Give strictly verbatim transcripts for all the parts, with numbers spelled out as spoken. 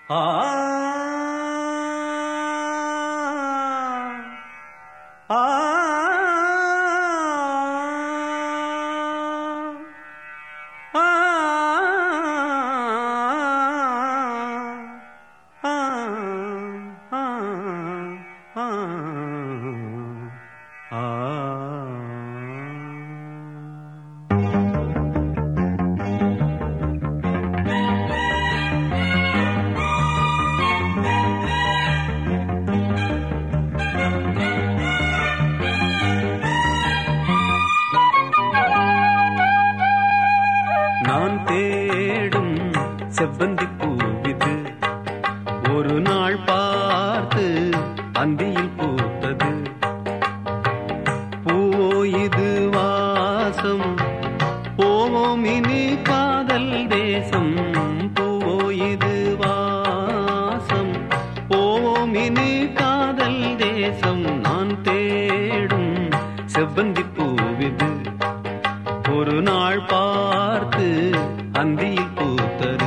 நான் தேடும் செவ்வந்தி பூவிது ஒரு நாள் பார்த்து அந்தியில் பூத்தது. பூவோ இது வாசம், போவோம் இனி காதல் தேசம். பூவோ இது வாசம், போவோம் இனி காதல் தேசம். நான் தேடும் செவ்வந்தி பூவிது ஒரு நாள் பார்த்து அந்தியில் பூத்தது.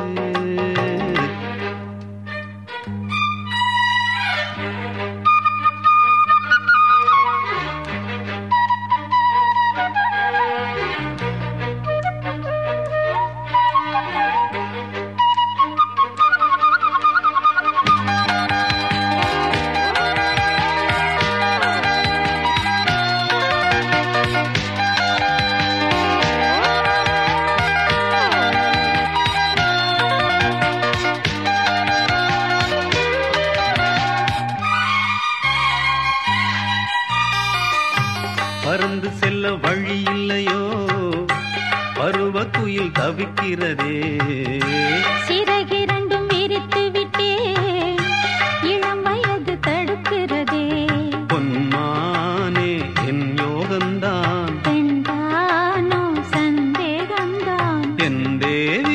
பறந்து செல்ல வழி இல்லையோ, பருவ குயில் தவிக்கிறதே. சிறகிரண்டும் விரித்து விட்டே, இளம் வயது தடுக்கிறதே. பொன்மானே என் யோகந்தான், பெண்தானோ சந்தேகந்தான். என் தேவி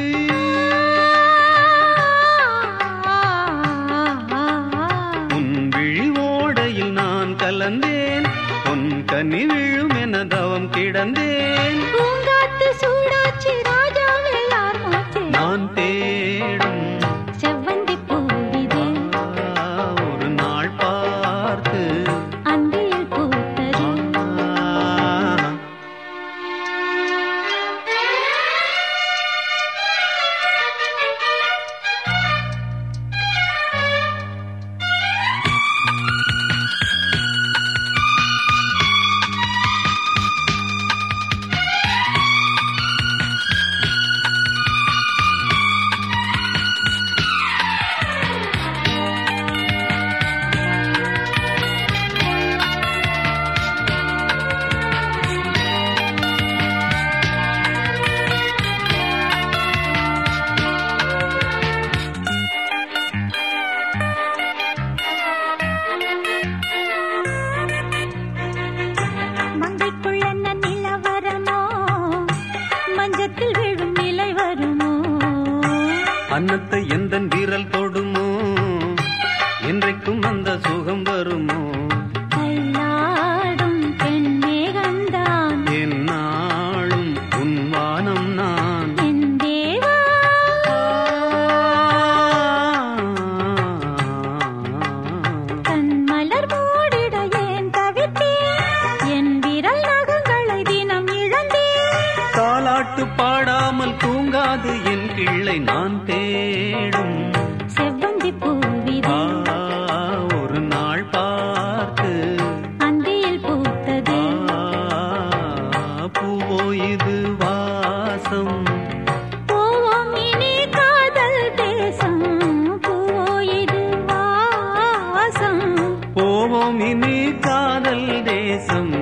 உன் விழி ஓடையில் நான் கலந்தேன், பொன் கனி விழும் என தவம் கிடந்தேன். பூங்காத்து சூடாச்சி ராஜாவே யார் மூச்சு. நான் தேடும் செவ்வந்தி பூவிது ஒரு நாள் பார்த்து அந்தியில் பூத்தது. அன்னத்தை எந்த விரல் தொடுமோ, என்றைக்கும் அந்த சுகம் வருமோ. கையாடும் பெண்மேகந்தான், என்னாலும் உன் வானம் நான். என் தேவா தன் மலர் மூடிட ஏன் தவித்தேன், என் விரல் நகங்களை தினம் இழந்தேன். தாலாட்டு பாடாமல் தூங்காது என் பிள்ளை. நான் தேடும் செவ்வந்தி பூவிது ஒரு நாள் பார்த்து அந்தியில் பூத்தது. பூவோ இது வாசம், போவோம் இனி காதல் தேசம். பூவோ இது வாசம், போவோம் இனி காதல் தேசம்.